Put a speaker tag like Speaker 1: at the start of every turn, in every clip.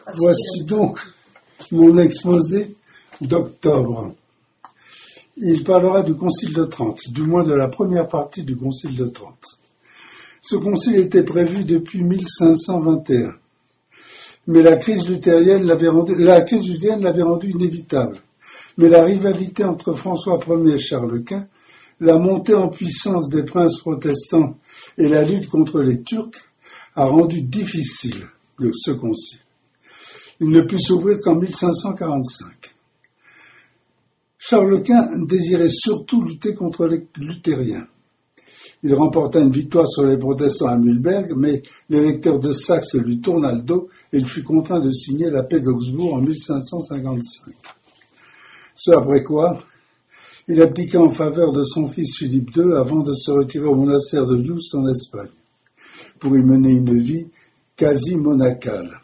Speaker 1: Voici donc mon exposé d'octobre. Il parlera du Concile de Trente, du moins de la première partie du Concile de Trente. Ce concile était prévu depuis 1521, mais la crise luthérienne l'avait rendu inévitable. Mais la rivalité entre François Ier et Charles Quint, la montée en puissance des princes protestants et la lutte contre les Turcs a rendu difficile ce concile. Il ne put s'ouvrir qu'en 1545. Charles Quint désirait surtout lutter contre les luthériens. Il remporta une victoire sur les protestants à Mühlberg, mais l'électeur de Saxe lui tourna le dos et il fut contraint de signer la paix d'Augsbourg en 1555. Ce après quoi, il abdiqua en faveur de son fils Philippe II avant de se retirer au monastère de Yuste en Espagne, pour y mener une vie quasi monacale.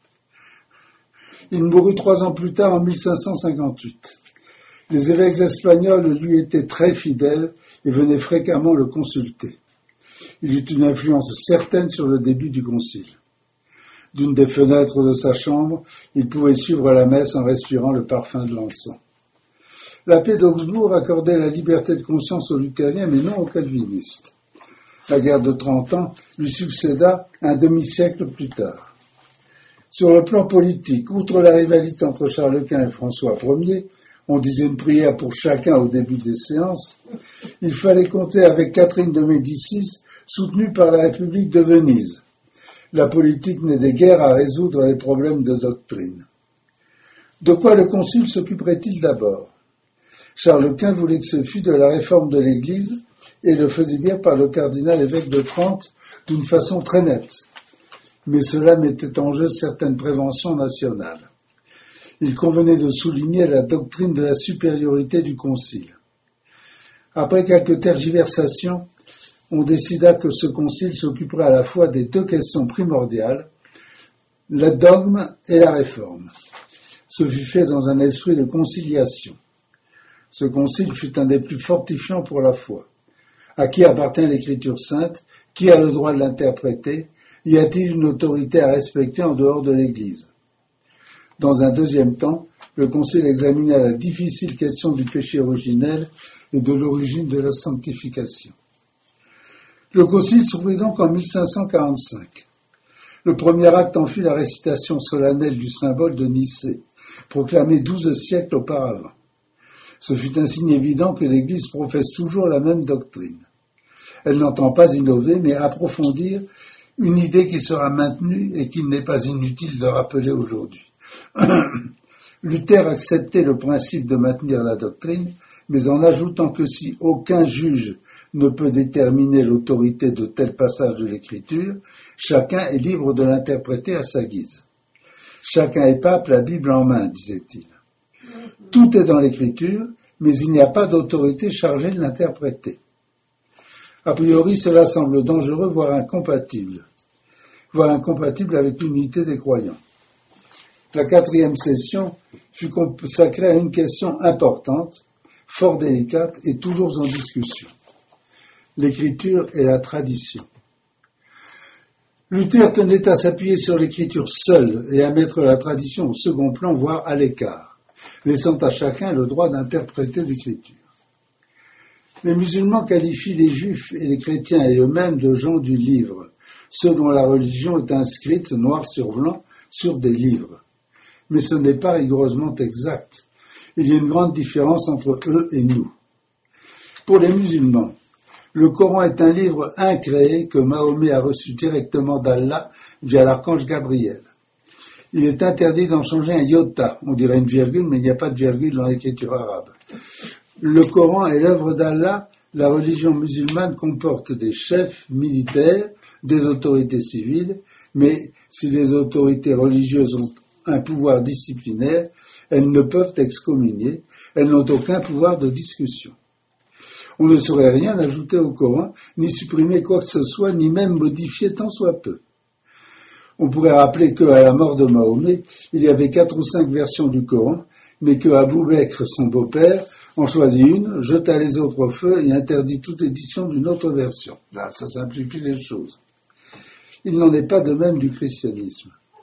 Speaker 1: Il mourut 3 ans plus tard en 1558. Les évêques espagnols lui étaient très fidèles et venaient fréquemment le consulter. Il eut une influence certaine sur le début du concile. D'une des fenêtres de sa chambre, il pouvait suivre la messe en respirant le parfum de l'encens. La paix d'Augsbourg accordait la liberté de conscience aux luthériens, mais non aux calvinistes. La guerre de 30 ans lui succéda un demi-siècle plus tard. Sur le plan politique, outre la rivalité entre Charles Quint et François Ier, on disait une prière pour chacun au début des séances, il fallait compter avec Catherine de Médicis, soutenue par la République de Venise. La politique n'aidait guère à résoudre les problèmes de doctrine. De quoi le concile s'occuperait-il d'abord ? Charles Quint voulait que ce fût de la réforme de l'Église et le faisait dire par le cardinal évêque de Trente d'une façon très nette. Mais cela mettait en jeu certaines préventions nationales. Il convenait de souligner la doctrine de la supériorité du concile. Après quelques tergiversations, on décida que ce concile s'occuperait à la fois des 2 questions primordiales, le dogme et la réforme. Ce fut fait dans un esprit de conciliation. Ce concile fut un des plus fortifiants pour la foi. À qui appartient l'Écriture sainte ? Qui a le droit de l'interpréter ? Y a-t-il une autorité à respecter en dehors de l'Église ? Dans un deuxième temps, le concile examina la difficile question du péché originel et de l'origine de la sanctification. Le concile s'ouvrit donc en 1545. Le premier acte en fut la récitation solennelle du symbole de Nicée, proclamé 12 siècles auparavant. Ce fut un signe évident que l'Église professe toujours la même doctrine. Elle n'entend pas innover, mais approfondir une idée qui sera maintenue et qu'il n'est pas inutile de rappeler aujourd'hui. Luther acceptait le principe de maintenir la doctrine, mais en ajoutant que si aucun juge ne peut déterminer l'autorité de tel passage de l'Écriture, chacun est libre de l'interpréter à sa guise. Chacun est pape, la Bible en main, disait-il. Tout est dans l'Écriture, mais il n'y a pas d'autorité chargée de l'interpréter. A priori, cela semble dangereux, voire incompatible avec l'unité des croyants. La 4e session fut consacrée à une question importante, fort délicate et toujours en discussion. L'écriture et la tradition. Luther tenait à s'appuyer sur l'écriture seule et à mettre la tradition au second plan, voire à l'écart, laissant à chacun le droit d'interpréter l'écriture. Les musulmans qualifient les juifs et les chrétiens et eux-mêmes de gens du livre, ceux dont la religion est inscrite noir sur blanc sur des livres. Mais ce n'est pas rigoureusement exact. Il y a une grande différence entre eux et nous. Pour les musulmans, le Coran est un livre incréé que Mahomet a reçu directement d'Allah via l'archange Gabriel. Il est interdit d'en changer un iota, on dirait une virgule, mais il n'y a pas de virgule dans l'écriture arabe. Le Coran est l'œuvre d'Allah. La religion musulmane comporte des chefs militaires, des autorités civiles, mais si les autorités religieuses ont un pouvoir disciplinaire, elles ne peuvent excommunier, elles n'ont aucun pouvoir de discussion. On ne saurait rien ajouter au Coran, ni supprimer quoi que ce soit, ni même modifier tant soit peu. On pourrait rappeler qu'à la mort de Mahomet, il y avait 4 ou 5 versions du Coran, mais que Abou Bekr, son beau-père, en choisit une, jeta les autres au feu et interdit toute édition d'une autre version. Là, ça simplifie les choses. Il n'en est pas de même du christianisme.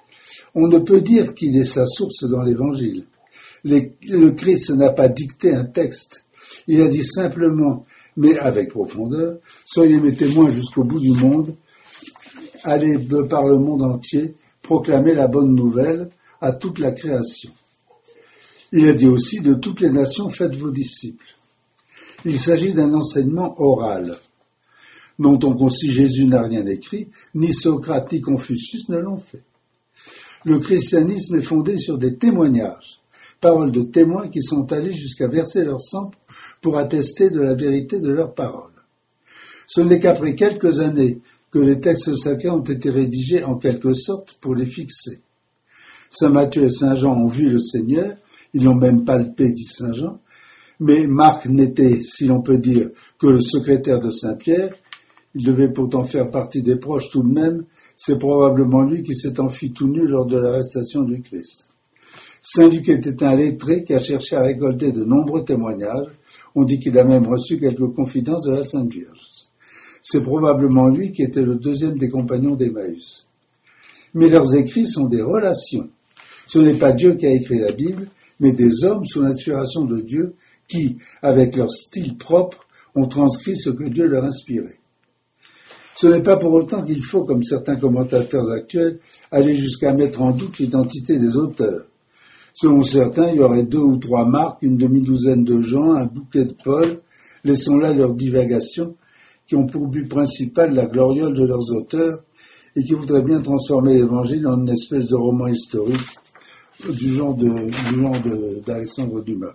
Speaker 1: On ne peut dire qu'il ait sa source dans l'Évangile. Le Christ n'a pas dicté un texte. Il a dit simplement, mais avec profondeur, soyez mes témoins jusqu'au bout du monde, allez par le monde entier, proclamer la bonne nouvelle à toute la création. Il a dit aussi, de toutes les nations, faites vos disciples. Il s'agit d'un enseignement oral, dont si Jésus n'a rien écrit, ni Socrate ni Confucius ne l'ont fait. Le christianisme est fondé sur des témoignages, paroles de témoins qui sont allés jusqu'à verser leur sang pour attester de la vérité de leurs paroles. Ce n'est qu'après quelques années que les textes sacrés ont été rédigés en quelque sorte pour les fixer. Saint Matthieu et Saint Jean ont vu le Seigneur, ils l'ont même palpé, dit Saint Jean, mais Marc n'était, si l'on peut dire, que le secrétaire de Saint Pierre. Il devait pourtant faire partie des proches tout de même. C'est probablement lui qui s'est enfui tout nu lors de l'arrestation du Christ. Saint Luc était un lettré qui a cherché à récolter de nombreux témoignages. On dit qu'il a même reçu quelques confidences de la Sainte Vierge. C'est probablement lui qui était le deuxième des compagnons d'Emmaüs. Mais leurs écrits sont des relations. Ce n'est pas Dieu qui a écrit la Bible, mais des hommes sous l'inspiration de Dieu qui, avec leur style propre, ont transcrit ce que Dieu leur inspirait. Ce n'est pas pour autant qu'il faut, comme certains commentateurs actuels, aller jusqu'à mettre en doute l'identité des auteurs. Selon certains, il y aurait 2 ou 3 Marc, une demi-douzaine de Jean, un bouquet de Paul. Laissons là leurs divagations, qui ont pour but principal la gloriole de leurs auteurs et qui voudraient bien transformer l'Évangile en une espèce de roman historique du genre d'Alexandre Dumas.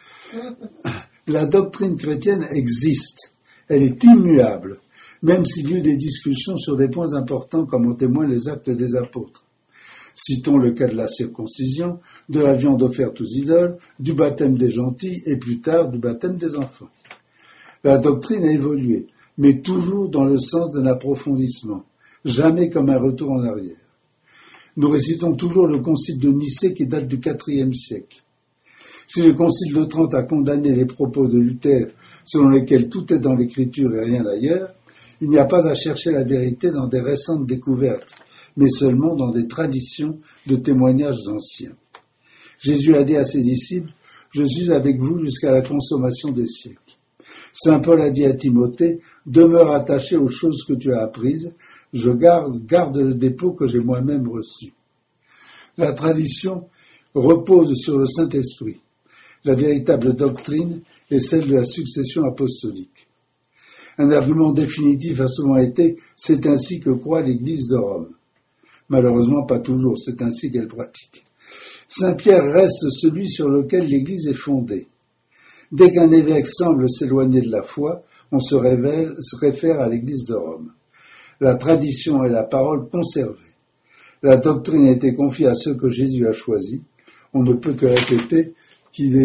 Speaker 1: La doctrine chrétienne existe, elle est immuable, même s'il y a eu des discussions sur des points importants comme en témoignent les actes des apôtres. Citons le cas de la circoncision, de la viande offerte aux idoles, du baptême des gentils et plus tard du baptême des enfants. La doctrine a évolué, mais toujours dans le sens d'un approfondissement, jamais comme un retour en arrière. Nous récitons toujours le concile de Nicée qui date du IVe siècle. Si le concile de Trente a condamné les propos de Luther selon lesquels tout est dans l'écriture et rien ailleurs, il n'y a pas à chercher la vérité dans des récentes découvertes, mais seulement dans des traditions de témoignages anciens. Jésus a dit à ses disciples, « Je suis avec vous jusqu'à la consommation des siècles ». Saint Paul a dit à Timothée, « Demeure attaché aux choses que tu as apprises, je garde le dépôt que j'ai moi-même reçu. » La tradition repose sur le Saint-Esprit. La véritable doctrine est celle de la succession apostolique. Un argument définitif a souvent été « c'est ainsi que croit l'Église de Rome ». Malheureusement, pas toujours, c'est ainsi qu'elle pratique. Saint Pierre reste celui sur lequel l'Église est fondée. Dès qu'un évêque semble s'éloigner de la foi, on se réfère à l'Église de Rome. La tradition est la parole conservée. La doctrine a été confiée à ceux que Jésus a choisis. On ne peut que répéter qu'il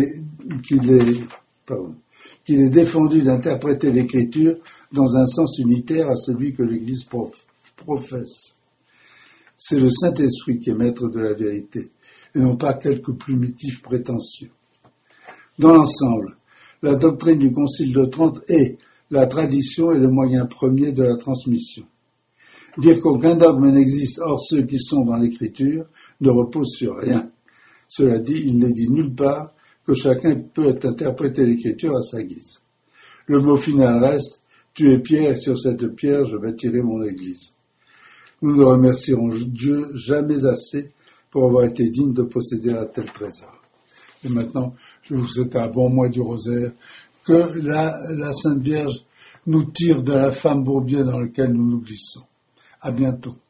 Speaker 1: est défendu d'interpréter l'Écriture dans un sens unitaire à celui que l'Église professe. C'est le Saint-Esprit qui est maître de la vérité, et non pas quelques plumitifs prétentieux. Dans l'ensemble, la doctrine du Concile de Trente est la tradition et le moyen premier de la transmission. Dire qu'aucun dogme n'existe hors ceux qui sont dans l'Écriture ne repose sur rien. Cela dit, il n'est dit nulle part que chacun peut interpréter l'Écriture à sa guise. Le mot final reste « Tu es pierre, et sur cette pierre je bâtirai mon Église ». Nous ne remercierons Dieu jamais assez pour avoir été dignes de posséder un tel trésor. Et maintenant, je vous souhaite un bon mois du rosaire, que la Sainte Vierge nous tire de la femme bourbier dans laquelle nous nous glissons. À bientôt.